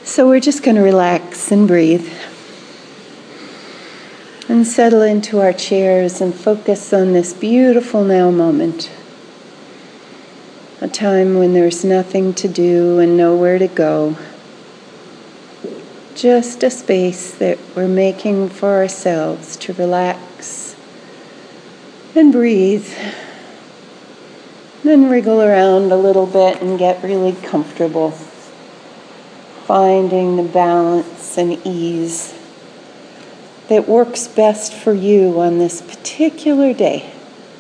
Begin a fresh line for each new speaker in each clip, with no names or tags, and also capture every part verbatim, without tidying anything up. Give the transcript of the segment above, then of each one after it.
So we're just going to relax and breathe and settle into our chairs and focus on this beautiful now moment. A time when there's nothing to do and nowhere to go. Just a space that we're making for ourselves to relax and breathe. Then wriggle around a little bit and get really comfortable. Finding the balance and ease that works best for you on this particular day.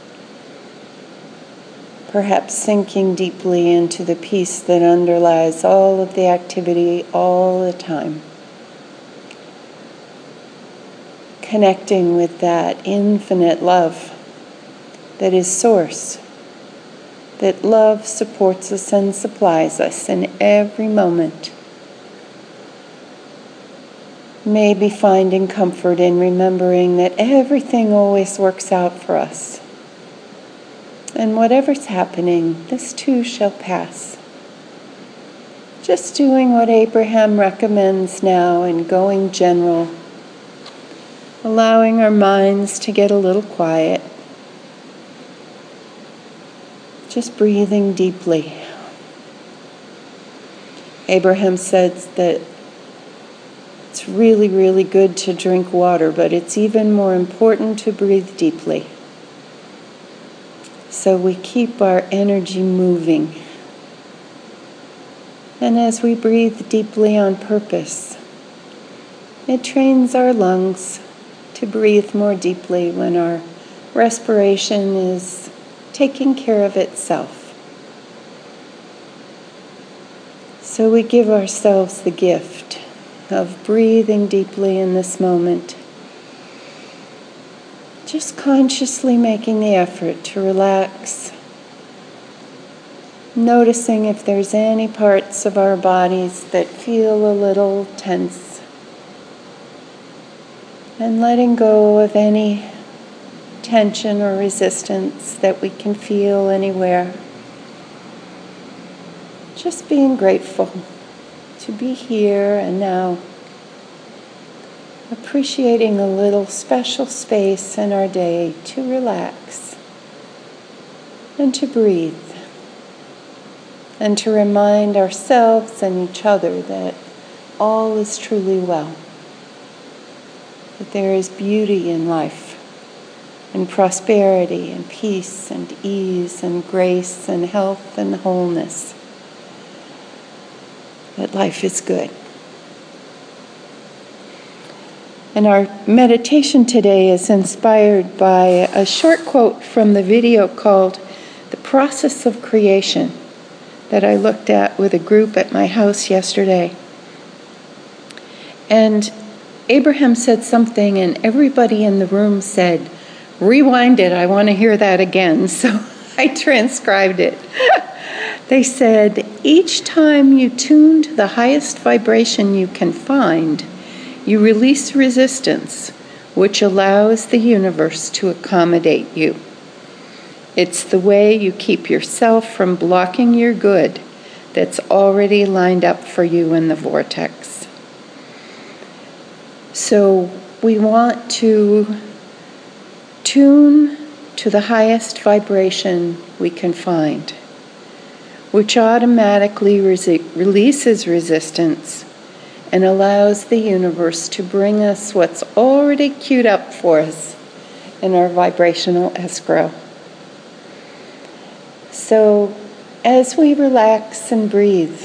Perhaps sinking deeply into the peace that underlies all of the activity all the time. Connecting with that infinite love that is source. That love supports us and supplies us in every moment. Maybe finding comfort in remembering that everything always works out for us. And whatever's happening, this too shall pass. Just doing what Abraham recommends now and going general. Allowing our minds to get a little quiet. Just breathing deeply. Abraham says that it's really, really good to drink water, but it's even more important to breathe deeply. So we keep our energy moving. And as we breathe deeply on purpose, it trains our lungs to breathe more deeply when our respiration is taking care of itself. So we give ourselves the gift of breathing deeply in this moment. Just consciously making the effort to relax. Noticing if there's any parts of our bodies that feel a little tense. And letting go of any tension or resistance that we can feel anywhere. Just being grateful to be here and now. Appreciating a little special space in our day to relax and to breathe and to remind ourselves and each other that all is truly well, that there is beauty in life and prosperity and peace and ease and grace and health and wholeness, that life is good. And our meditation today is inspired by a short quote from the video called The Process of Creation that I looked at with a group at my house yesterday. And Abraham said something and everybody in the room said, "Rewind it, I want to hear that again." So I transcribed it. They said, "Each time you tune to the highest vibration you can find, you release resistance, which allows the universe to accommodate you. It's the way you keep yourself from blocking your good that's already lined up for you in the vortex." So we want to tune to the highest vibration we can find, which automatically resi- releases resistance and allows the universe to bring us what's already queued up for us in our vibrational escrow. So, as we relax and breathe,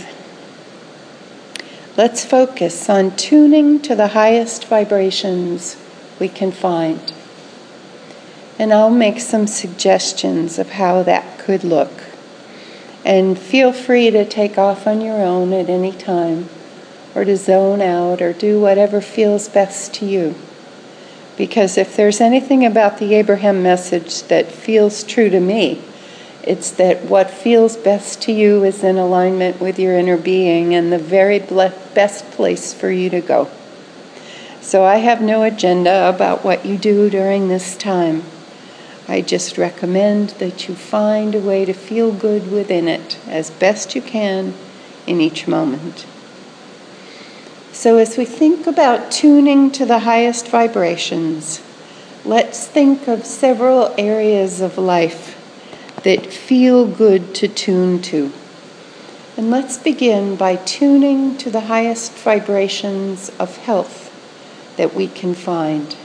let's focus on tuning to the highest vibrations we can find. And I'll make some suggestions of how that could look. And feel free to take off on your own at any time, or to zone out, or do whatever feels best to you. Because if there's anything about the Abraham message that feels true to me, it's that what feels best to you is in alignment with your inner being and the very best place for you to go. So I have no agenda about what you do during this time. I just recommend that you find a way to feel good within it as best you can in each moment. So as we think about tuning to the highest vibrations, let's think of several areas of life that feel good to tune to. And let's begin by tuning to the highest vibrations of health that we can find.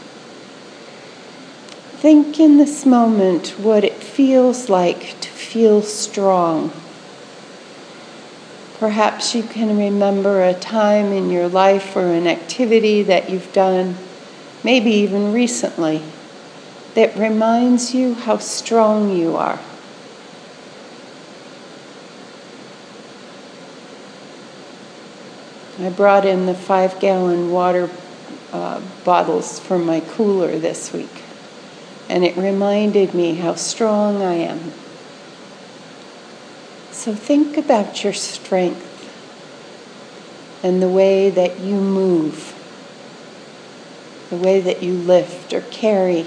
Think in this moment what it feels like to feel strong. Perhaps you can remember a time in your life or an activity that you've done, maybe even recently, that reminds you how strong you are. I brought in the five-gallon water uh, bottles from my cooler this week, and it reminded me how strong I am. So think about your strength and the way that you move, the way that you lift or carry.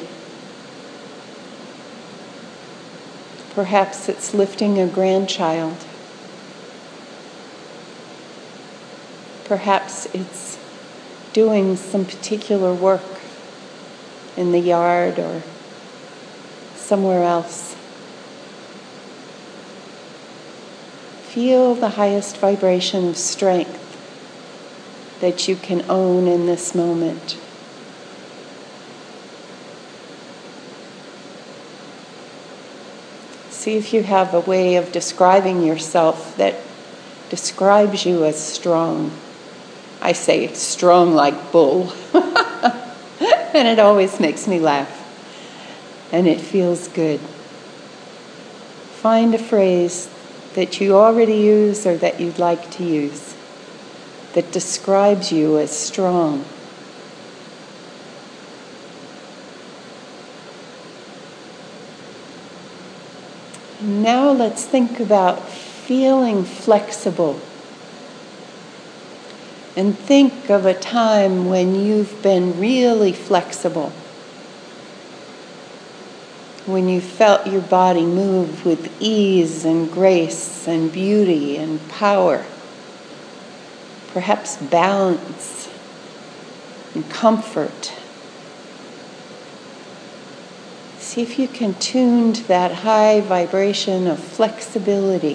Perhaps it's lifting a grandchild. Perhaps it's doing some particular work in the yard or somewhere else. Feel the highest vibration of strength that you can own in this moment. See if you have a way of describing yourself that describes you as strong. I say strong like bull, and it always makes me laugh, and it feels good. Find a phrase that you already use or that you'd like to use that describes you as strong. Now let's think about feeling flexible. And think of a time when you've been really flexible. When you felt your body move with ease and grace and beauty and power. Perhaps balance and comfort. See if you can tune to that high vibration of flexibility.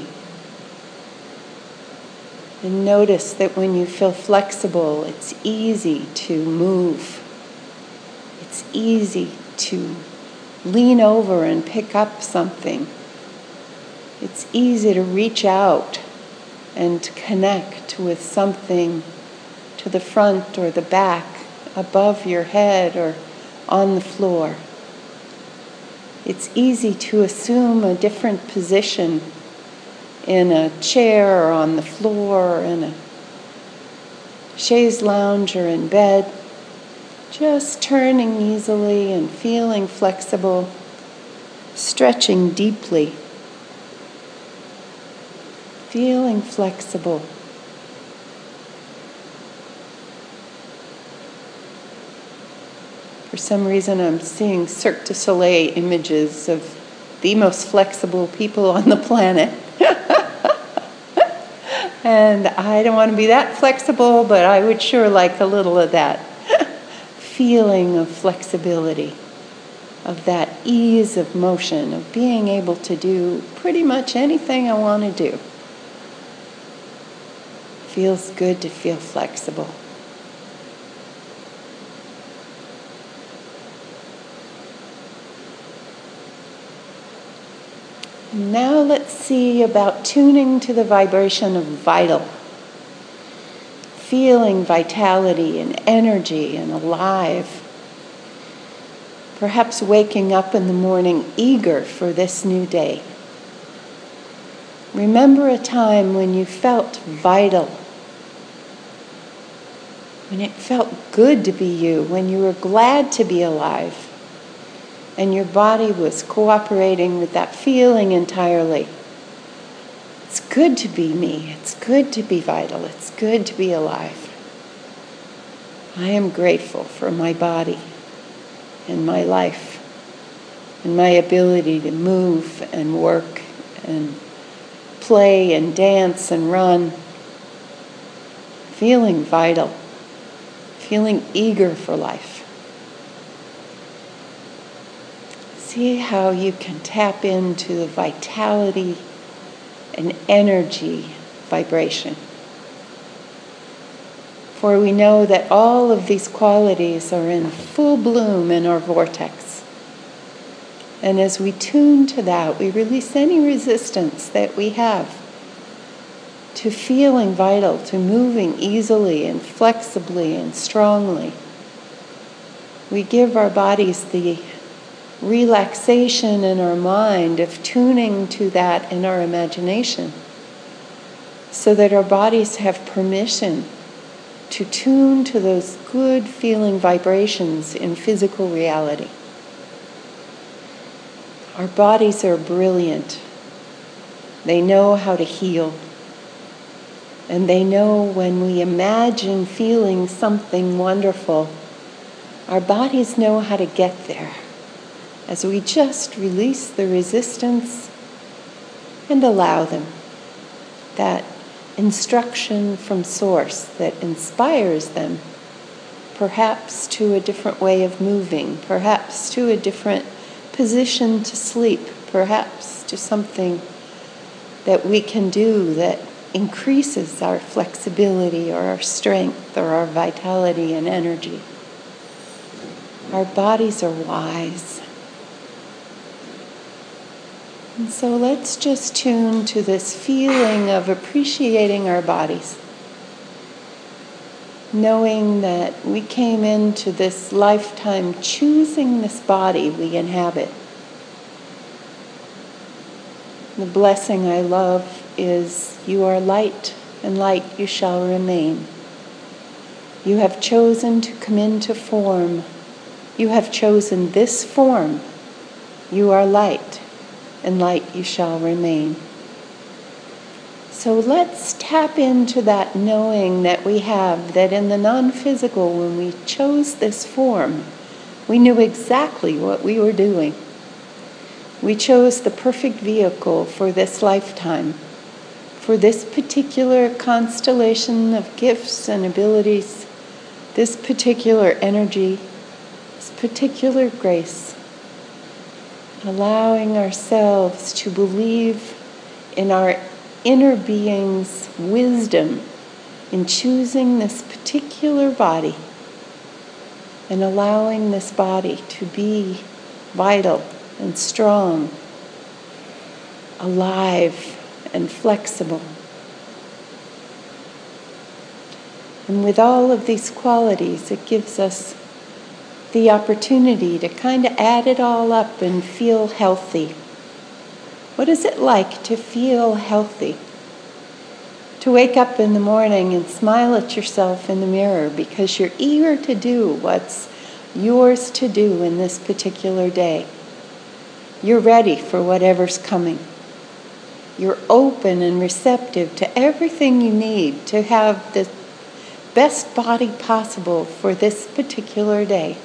And notice that when you feel flexible, it's easy to move. It's easy to lean over and pick up something. It's easy to reach out and connect with something to the front or the back, above your head or on the floor. It's easy to assume a different position in a chair or on the floor, in a chaise lounge or in bed, just turning easily and feeling flexible, stretching deeply, feeling flexible. For some reason I'm seeing Cirque du Soleil images of the most flexible people on the planet. And I don't want to be that flexible, but I would sure like a little of that feeling of flexibility, of that ease of motion, of being able to do pretty much anything I want to do. Feels good to feel flexible. Now let's see about tuning to the vibration of vital. Feeling vitality and energy and alive. Perhaps waking up in the morning eager for this new day. Remember a time when you felt vital. When it felt good to be you. When you were glad to be alive. And your body was cooperating with that feeling entirely. It's good to be me. It's good to be vital. It's good to be alive. I am grateful for my body and my life and my ability to move and work and play and dance and run. Feeling vital. feeling eager for life. See how you can tap into the vitality and energy vibration. For we know that all of these qualities are in full bloom in our vortex. And as we tune to that, we release any resistance that we have to feeling vital, to moving easily and flexibly and strongly. We give our bodies the relaxation in our mind of tuning to that in our imagination, so that our bodies have permission to tune to those good feeling vibrations in physical reality. Our bodies are brilliant. They know how to heal. And they know when we imagine feeling something wonderful, our bodies know how to get there as we just release the resistance and allow them. That instruction from Source that inspires them, perhaps to a different way of moving, perhaps to a different position to sleep, perhaps to something that we can do that increases our flexibility or our strength or our vitality and energy. Our bodies are wise. And so let's just tune to this feeling of appreciating our bodies, knowing that we came into this lifetime choosing this body we inhabit. The blessing I love is, you are light, and light you shall remain. You have chosen to come into form. You have chosen this form. You are light, and light you shall remain. So let's tap into that knowing that we have, that in the non-physical, when we chose this form, we knew exactly what we were doing. We chose the perfect vehicle for this lifetime, for this particular constellation of gifts and abilities, this particular energy, this particular grace, allowing ourselves to believe in our inner being's wisdom in choosing this particular body and allowing this body to be vital and strong, alive and flexible. And with all of these qualities, it gives us the opportunity to kind of add it all up and feel healthy. What is it like to feel healthy? To wake up in the morning and smile at yourself in the mirror because you're eager to do what's yours to do in this particular day. You're ready for whatever's coming. You're open and receptive to everything you need to have the best body possible for this particular day,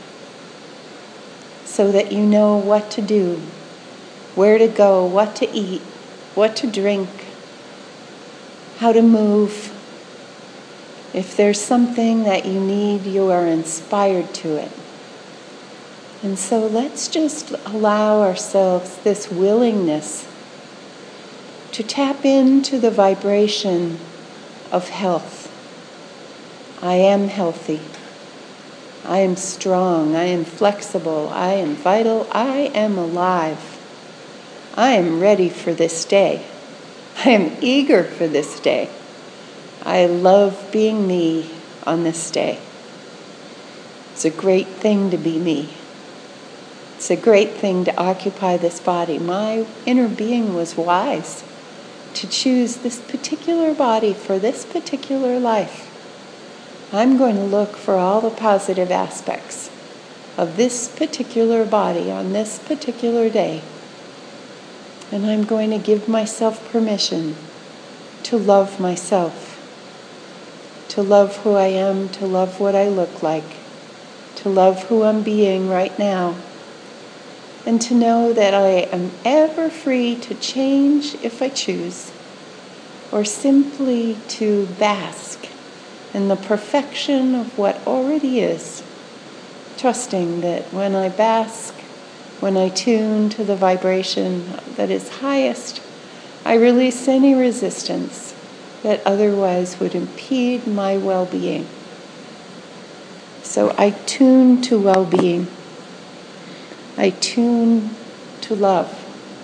so that you know what to do, where to go, what to eat, what to drink, how to move. If there's something that you need, you are inspired to it. And so let's just allow ourselves this willingness to tap into the vibration of health. I am healthy. I am strong. I am flexible. I am vital. I am alive. I am ready for this day. I am eager for this day. I love being me on this day. It's a great thing to be me. It's a great thing to occupy this body. My inner being was wise to choose this particular body for this particular life. I'm going to look for all the positive aspects of this particular body on this particular day. And I'm going to give myself permission to love myself, to love who I am, to love what I look like, to love who I'm being right now, and to know that I am ever free to change if I choose, or simply to bask in the perfection of what already is, trusting that when I bask, when I tune to the vibration that is highest, I release any resistance that otherwise would impede my well-being. So I tune to well-being. I tune to love.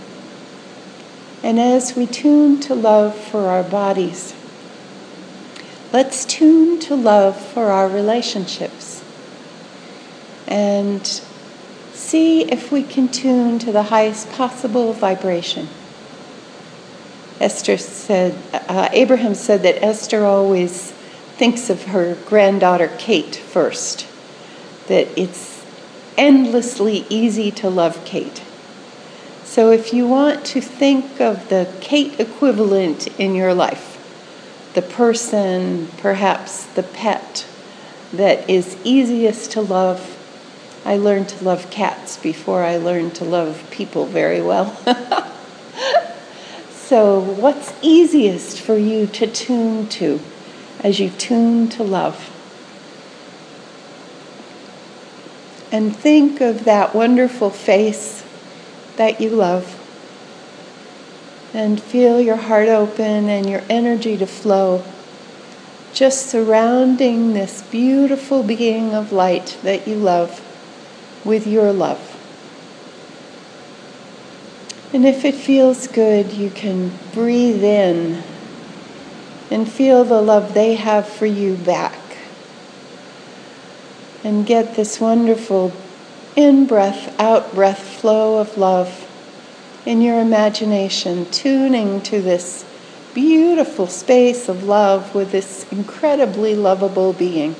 And as we tune to love for our bodies, let's tune to love for our relationships. And see if we can tune to the highest possible vibration. Esther said, uh, Abraham said that Esther always thinks of her granddaughter Kate first, that it's endlessly easy to love Kate. So if you want to think of the Kate equivalent in your life, the person, perhaps the pet, that is easiest to love. I learned to love cats before I learned to love people very well. So what's easiest for you to tune to as you tune to love? And think of that wonderful face that you love. And feel your heart open and your energy to flow, just surrounding this beautiful being of light that you love with your love. And if it feels good, you can breathe in and feel the love they have for you back. And get this wonderful in-breath, out-breath flow of love in your imagination, tuning to this beautiful space of love with this incredibly lovable being.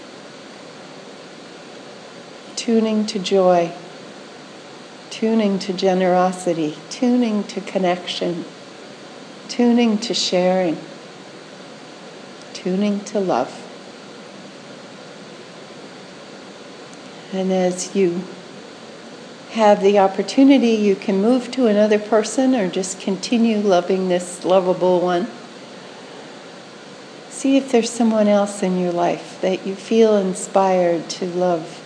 Tuning to joy, tuning to generosity, tuning to connection, tuning to sharing, tuning to love. And as you have the opportunity, you can move to another person or just continue loving this lovable one. See if there's someone else in your life that you feel inspired to love.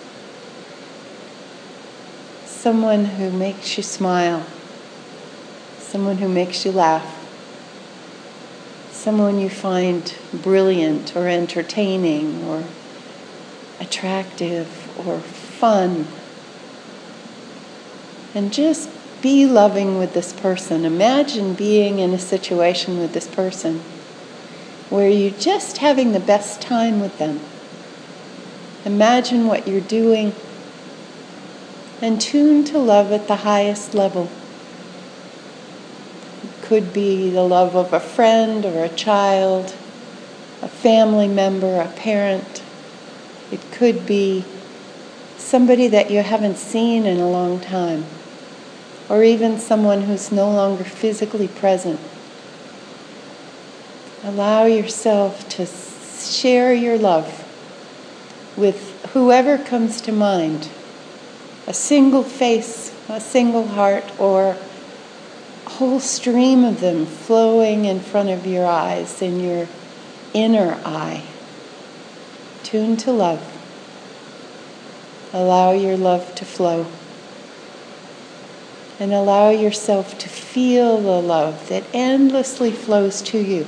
Someone who makes you smile. Someone who makes you laugh. Someone you find brilliant or entertaining or attractive or fun. And just be loving with this person. Imagine being in a situation with this person where you're just having the best time with them. Imagine what you're doing and tune to love at the highest level. It could be the love of a friend or a child, a family member, a parent. It could be somebody that you haven't seen in a long time, or even someone who's no longer physically present. Allow yourself to share your love with whoever comes to mind. A single face, a single heart, or a whole stream of them flowing in front of your eyes, in your inner eye. Tune to love. Allow your love to flow. And allow yourself to feel the love that endlessly flows to you.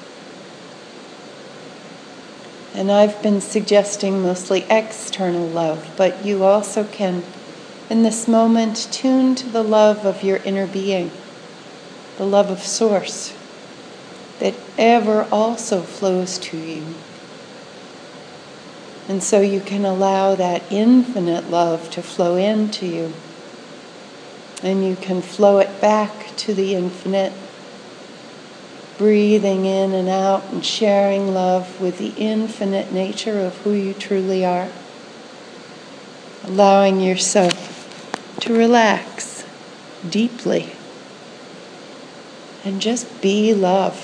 And I've been suggesting mostly external love, but you also can, in this moment, tune to the love of your inner being, the love of Source, that ever also flows to you. And so you can allow that infinite love to flow into you. And you can flow it back to the infinite, breathing in and out and sharing love with the infinite nature of who you truly are. Allowing yourself to relax deeply and just be love.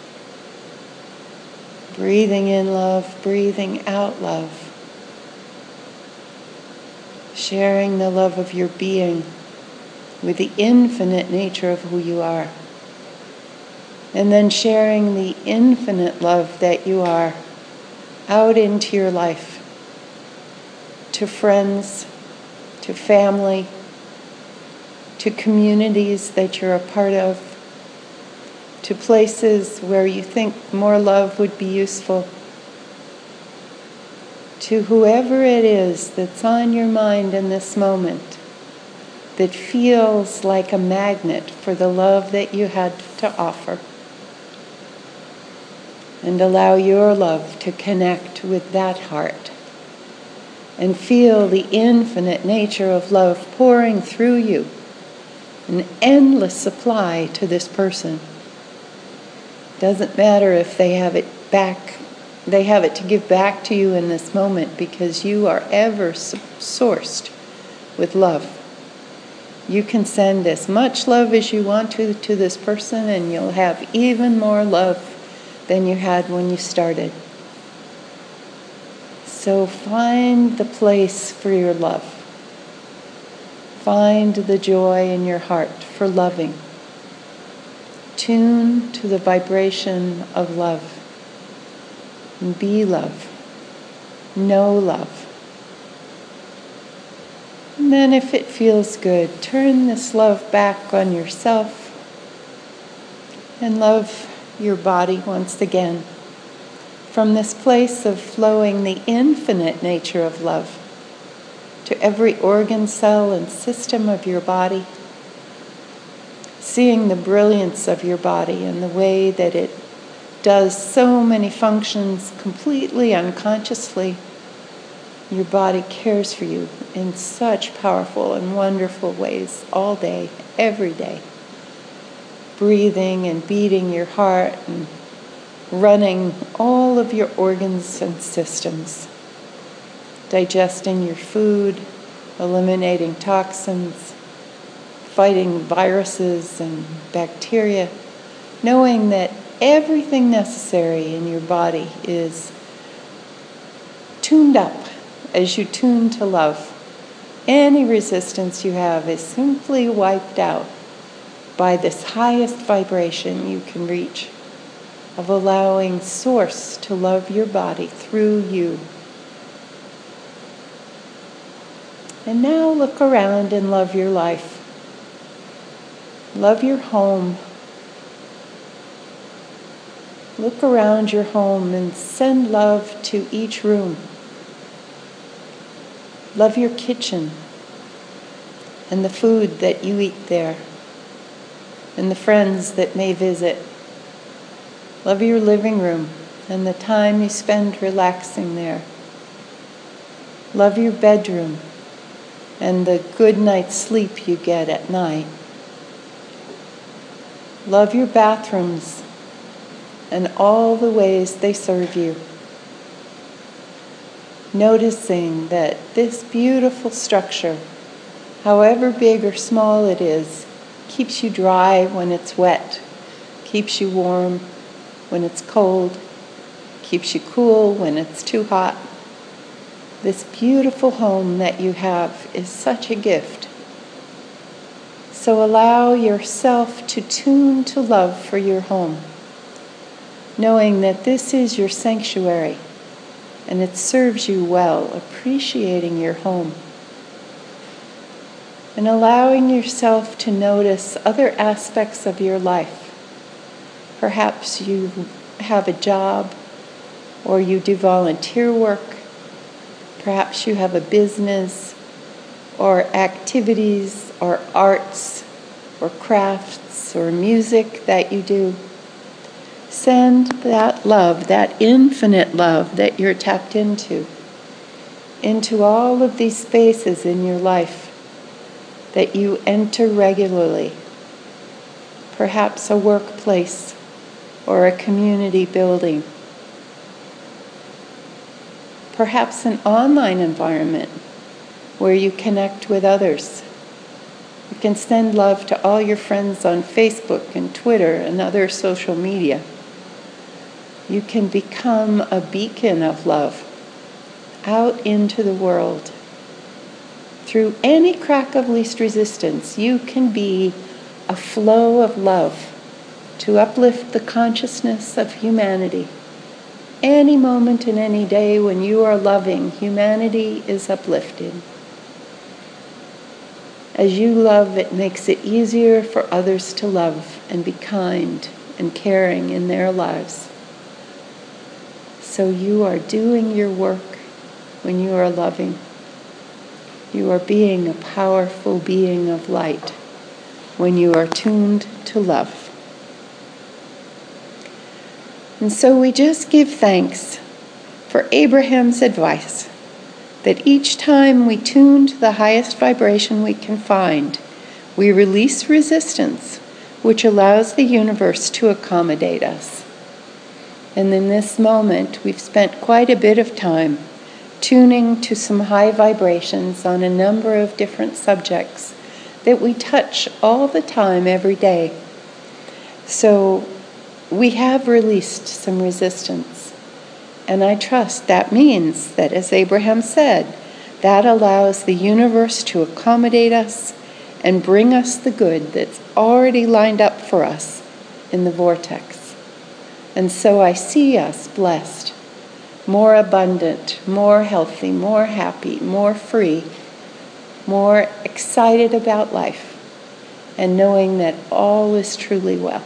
Breathing in love, breathing out love. Sharing the love of your being with the infinite nature of who you are. And then sharing the infinite love that you are out into your life, to friends, to family, to communities that you're a part of, to places where you think more love would be useful, to whoever it is that's on your mind in this moment that feels like a magnet for the love that you had to offer. And allow your love to connect with that heart and feel the infinite nature of love pouring through you, an endless supply to this person. Doesn't matter if they have it back, they have it to give back to you in this moment, because you are ever sourced with love. You can send as much love as you want to to this person, and you'll have even more love than you had when you started. So find the place for your love. Find the joy in your heart for loving. Tune to the vibration of love. And be love. Know love. And then if it feels good, turn this love back on yourself and love your body once again, from this place of flowing the infinite nature of love to every organ, cell, and system of your body, seeing the brilliance of your body and the way that it does so many functions completely unconsciously. Your body cares for you in such powerful and wonderful ways all day, every day. Breathing and beating your heart and running all of your organs and systems. Digesting your food, eliminating toxins, fighting viruses and bacteria, knowing that everything necessary in your body is tuned up as you tune to love. Any resistance you have is simply wiped out by this highest vibration you can reach of allowing Source to love your body through you. And now look around and love your life. Love your home. Look around your home and send love to each room. Love your kitchen and the food that you eat there, and the friends that may visit. Love your living room and the time you spend relaxing there. Love your bedroom and the good night's sleep you get at night. Love your bathrooms and all the ways they serve you. Noticing that this beautiful structure, however big or small it is, keeps you dry when it's wet, keeps you warm when it's cold, keeps you cool when it's too hot. This beautiful home that you have is such a gift. So allow yourself to tune to love for your home, knowing that this is your sanctuary and it serves you well, appreciating your home. And allowing yourself to notice other aspects of your life. Perhaps you have a job, or you do volunteer work. Perhaps you have a business, or activities, or arts, or crafts, or music that you do. Send that love, that infinite love that you're tapped into, into all of these spaces in your life that you enter regularly. Perhaps a workplace or a community building. Perhaps an online environment where you connect with others. You can send love to all your friends on Facebook and Twitter and other social media. You can become a beacon of love out into the world. Through any crack of least resistance, you can be a flow of love to uplift the consciousness of humanity Any moment in any day when you are loving, humanity is uplifted. As you love, it makes it easier for others to love and be kind and caring in their lives. So you are doing your work when you are loving. You are being a powerful being of light when you are tuned to love. And so we just give thanks for Abraham's advice that each time we tune to the highest vibration we can find, we release resistance, which allows the universe to accommodate us. And in this moment, we've spent quite a bit of time tuning to some high vibrations on a number of different subjects that we touch all the time, every day. So we have released some resistance. And I trust that means that, as Abraham said, that allows the universe to accommodate us and bring us the good that's already lined up for us in the vortex. And so I see us blessed, more abundant, more healthy, more happy, more free, more excited about life, and knowing that all is truly well.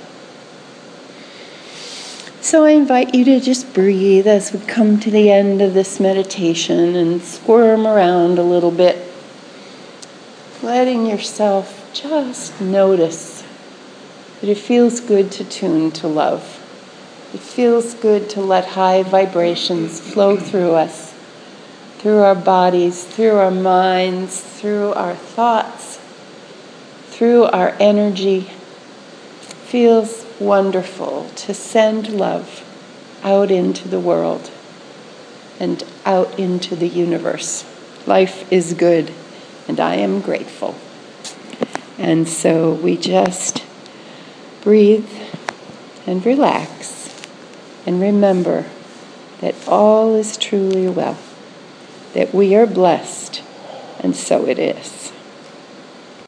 So I invite you to just breathe as we come to the end of this meditation and squirm around a little bit, letting yourself just notice that it feels good to tune to love. It feels good to let high vibrations flow through us, through our bodies, through our minds, through our thoughts, through our energy. Feels wonderful to send love out into the world and out into the universe. Life is good, and I am grateful. And so we just breathe and relax and remember that all is truly well, that we are blessed, and so it is.